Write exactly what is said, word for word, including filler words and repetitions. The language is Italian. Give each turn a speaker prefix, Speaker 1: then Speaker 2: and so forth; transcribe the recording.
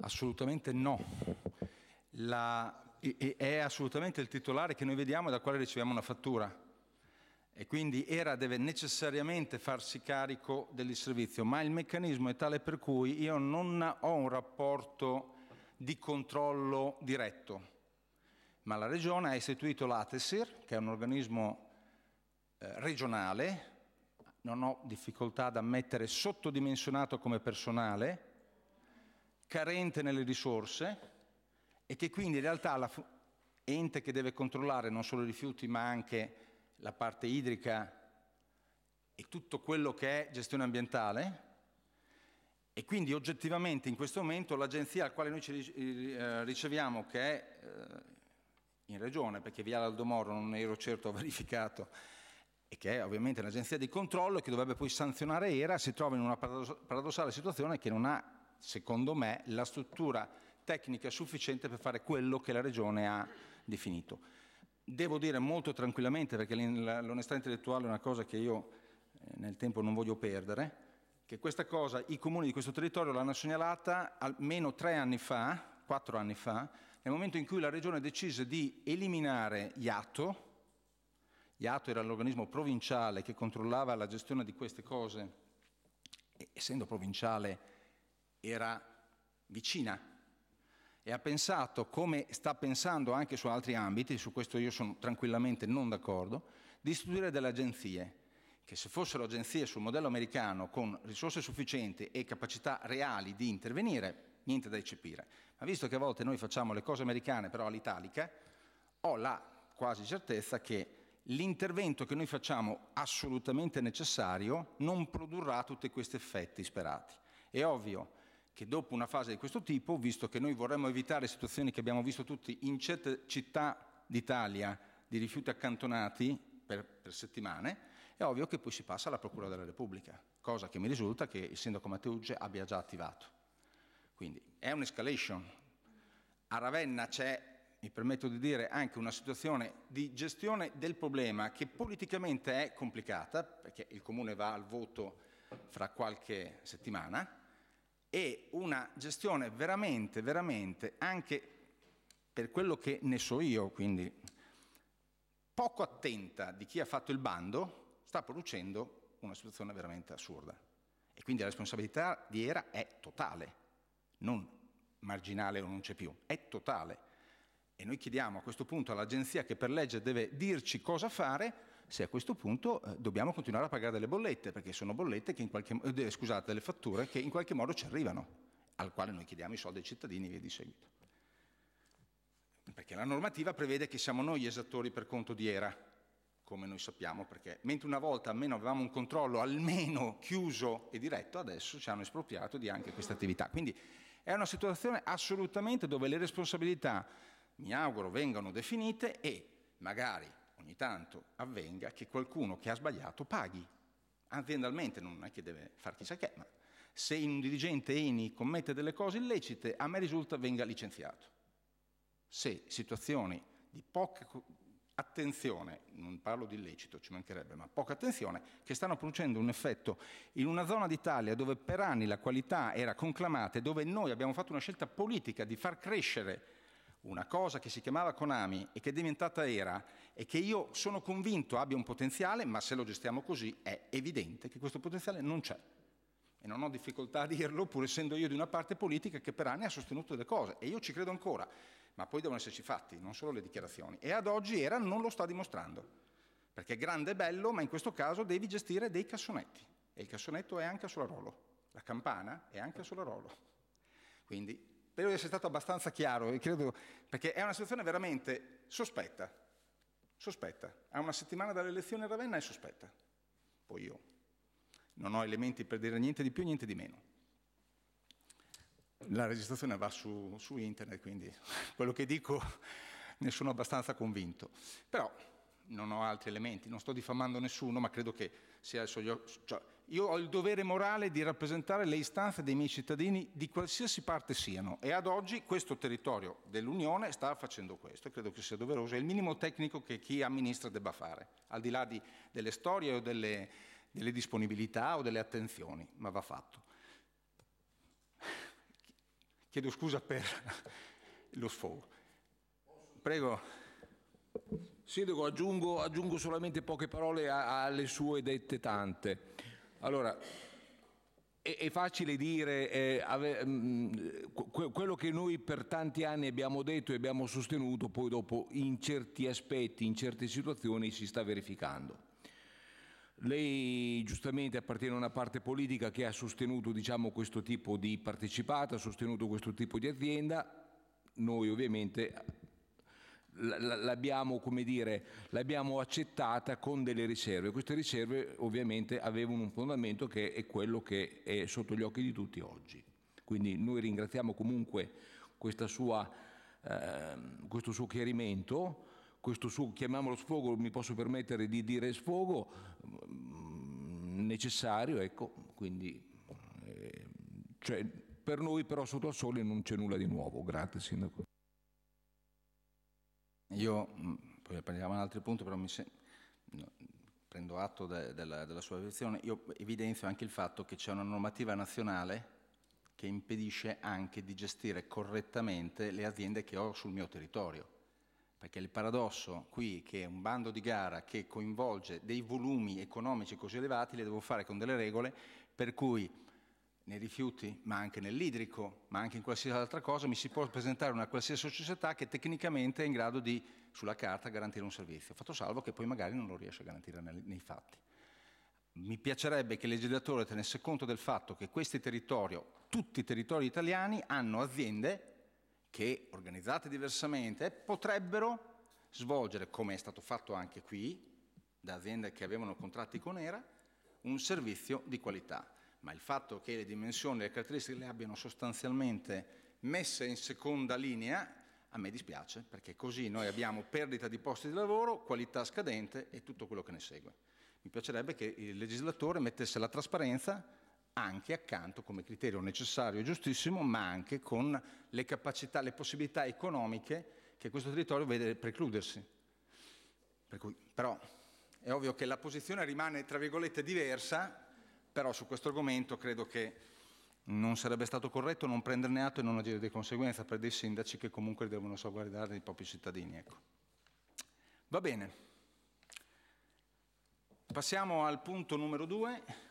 Speaker 1: Assolutamente no. La, è assolutamente il titolare che noi vediamo e dal quale riceviamo una fattura. E quindi ERA deve necessariamente farsi carico del servizio, ma il meccanismo è tale per cui io non ho un rapporto di controllo diretto, ma la Regione ha istituito l'ATESIR, che è un organismo eh, regionale, non ho difficoltà ad ammettere sottodimensionato come personale, carente nelle risorse e che quindi in realtà l'ente che deve controllare non solo i rifiuti ma anche la parte idrica e tutto quello che è gestione ambientale, e quindi oggettivamente in questo momento l'agenzia al quale noi ci riceviamo, che è eh, in regione, perché Viale Aldomoro non ero certo verificato, e che è ovviamente un'agenzia di controllo che dovrebbe poi sanzionare ERA, si trova in una paradossale situazione che non ha, secondo me, la struttura tecnica sufficiente per fare quello che la regione ha definito. Devo dire molto tranquillamente, perché l'onestà intellettuale è una cosa che io eh, nel tempo non voglio perdere, che questa cosa i comuni di questo territorio l'hanno segnalata almeno tre anni fa, quattro anni fa, nel momento in cui la regione decise di eliminare IATO. IATO era l'organismo provinciale che controllava la gestione di queste cose, e essendo provinciale era vicina, e ha pensato, come sta pensando anche su altri ambiti, su questo io sono tranquillamente non d'accordo, di istituire delle agenzie, che se fossero agenzie sul modello americano con risorse sufficienti e capacità reali di intervenire, niente da eccepire. Ma visto che a volte noi facciamo le cose americane però all'italica, ho la quasi certezza che l'intervento che noi facciamo assolutamente necessario non produrrà tutti questi effetti sperati. È ovvio che dopo una fase di questo tipo, visto che noi vorremmo evitare situazioni che abbiamo visto tutti in certe città d'Italia di rifiuti accantonati per, per settimane, è ovvio che poi si passa alla Procura della Repubblica, cosa che mi risulta che il sindaco Matteucci abbia già attivato. Quindi è un'escalation. A Ravenna c'è, mi permetto di dire, anche una situazione di gestione del problema che politicamente è complicata, perché il Comune va al voto fra qualche settimana, e una gestione veramente, veramente, anche per quello che ne so io, quindi poco attenta di chi ha fatto il bando, sta producendo una situazione veramente assurda. E quindi la responsabilità di ERA è totale, non marginale o non c'è più, è totale. E noi chiediamo a questo punto all'agenzia, che per legge deve dirci cosa fare, se a questo punto eh, dobbiamo continuare a pagare delle bollette, perché sono bollette che in qualche eh, scusate, delle fatture che in qualche modo ci arrivano, al quale noi chiediamo i soldi ai cittadini e via di seguito. Perché la normativa prevede che siamo noi gli esattori per conto di ERA, come noi sappiamo, perché mentre una volta almeno avevamo un controllo almeno chiuso e diretto, adesso ci hanno espropriato di anche questa attività. Quindi è una situazione assolutamente dove le responsabilità, mi auguro, vengano definite e magari ogni tanto avvenga che qualcuno che ha sbagliato paghi. Aziendalmente non è che deve far chissà che, ma se un dirigente ENI commette delle cose illecite, a me risulta venga licenziato. Se situazioni di poca attenzione, non parlo di illecito, ci mancherebbe, ma poca attenzione, che stanno producendo un effetto in una zona d'Italia dove per anni la qualità era conclamata e dove noi abbiamo fatto una scelta politica di far crescere una cosa che si chiamava Conami e che è diventata ERA e che io sono convinto abbia un potenziale, ma se lo gestiamo così è evidente che questo potenziale non c'è. E non ho difficoltà a dirlo, pur essendo io di una parte politica che per anni ha sostenuto delle cose, e io ci credo ancora, ma poi devono esserci fatti, non solo le dichiarazioni. E ad oggi ERA non lo sta dimostrando, perché è grande e bello, ma in questo caso devi gestire dei cassonetti, e il cassonetto è anche a Solarolo, la campana è anche a Solarolo. Quindi spero di essere stato abbastanza chiaro, e credo, perché è una situazione veramente sospetta, sospetta. A una settimana dalle elezioni a Ravenna è sospetta. Poi io non ho elementi per dire niente di più, niente di meno. La registrazione va su, su internet, quindi quello che dico ne sono abbastanza convinto. Però non ho altri elementi, non sto diffamando nessuno, ma credo che sia cioè, io ho il dovere morale di rappresentare le istanze dei miei cittadini di qualsiasi parte siano, e ad oggi questo territorio dell'Unione sta facendo questo, e credo che sia doveroso, è il minimo tecnico che chi amministra debba fare, al di là di, delle storie o delle, delle disponibilità o delle attenzioni, ma va fatto. chiedo scusa per lo sfogo. Prego.
Speaker 2: Sindaco, aggiungo, aggiungo solamente poche parole a, alle sue dette tante. Allora, è, è facile dire eh, ave, mh, quello che noi per tanti anni abbiamo detto e abbiamo sostenuto, poi dopo in certi aspetti, in certe situazioni si sta verificando. Lei giustamente appartiene a una parte politica che ha sostenuto, diciamo, questo tipo di partecipata, ha sostenuto questo tipo di azienda. Noi ovviamente l'abbiamo, come dire, l'abbiamo accettata con delle riserve. Queste riserve ovviamente avevano un fondamento che è quello che è sotto gli occhi di tutti oggi. Quindi noi ringraziamo comunque questa sua, eh, questo suo chiarimento, questo suo, chiamiamolo sfogo, mi posso permettere di dire sfogo, necessario, ecco, quindi eh, cioè, per noi però sotto al sole non c'è nulla di nuovo. Grazie Sindaco.
Speaker 1: Io, poi prendiamo un altro punto, però mi se... no, prendo atto de, de la, della sua posizione. Io evidenzio anche il fatto che c'è una normativa nazionale che impedisce anche di gestire correttamente le aziende che ho sul mio territorio. Perché il paradosso qui che è un bando di gara che coinvolge dei volumi economici così elevati, le devo fare con delle regole per cui nei rifiuti, ma anche nell'idrico, ma anche in qualsiasi altra cosa, mi si può presentare una qualsiasi società che tecnicamente è in grado di, sulla carta, garantire un servizio, fatto salvo che poi magari non lo riesce a garantire nei, nei fatti. Mi piacerebbe che il legislatore tenesse conto del fatto che questi territori, tutti i territori italiani, hanno aziende che, organizzate diversamente, potrebbero svolgere, come è stato fatto anche qui, da aziende che avevano contratti con ERA, un servizio di qualità. Ma il fatto che le dimensioni e le caratteristiche le abbiano sostanzialmente messe in seconda linea, a me dispiace, perché così noi abbiamo perdita di posti di lavoro, qualità scadente e tutto quello che ne segue. Mi piacerebbe che il legislatore mettesse la trasparenza anche accanto come criterio necessario e giustissimo, ma anche con le capacità, le possibilità economiche che questo territorio vede precludersi. Per cui, però è ovvio che la posizione rimane, tra virgolette, diversa, però su questo argomento credo che non sarebbe stato corretto non prenderne atto e non agire di conseguenza per dei sindaci che comunque devono salvaguardare i propri cittadini. Ecco. Va bene. Passiamo al punto numero due.